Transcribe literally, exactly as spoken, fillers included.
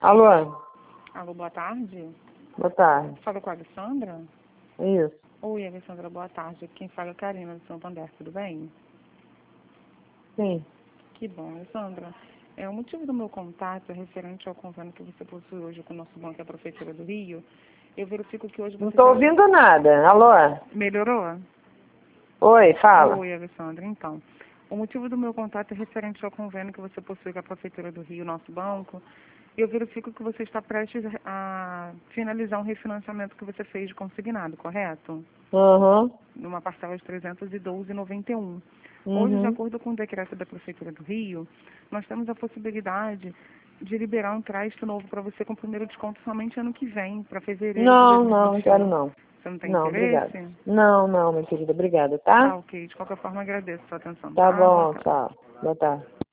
Alô? Alô, boa tarde. Boa tarde. Fala com a Alessandra? Isso. Oi, Alessandra, boa tarde. Quem fala é a Karina do Santo André, tudo bem? Sim. Que bom, Alessandra. É, o motivo do meu contato é referente ao convênio que você possui hoje com o nosso banco, a Prefeitura do Rio. Eu verifico que hoje você... Não estou já... ouvindo nada. Alô? Melhorou? Oi, fala. Oi, Alessandra. Então, o motivo do meu contato é referente ao convênio que você possui com a Prefeitura do Rio, nosso banco. Eu verifico que você está prestes a finalizar um refinanciamento que você fez de consignado, correto? Uhum. Numa parcela de trezentos e doze reais e noventa e um centavos. Hoje, de Uhum. acordo com o decreto da Prefeitura do Rio, nós temos a possibilidade de liberar um crédito novo para você com o primeiro desconto somente ano que vem, para fevereiro de Não, não, não quero dois mil e vinte e um. não. Você não tem Não, obrigada. interesse? Não, não, minha querida, obrigada, Tá tá? ok. De qualquer forma, agradeço a sua atenção, Tá tá? Boa bom, tarde. tchau. Boa tarde.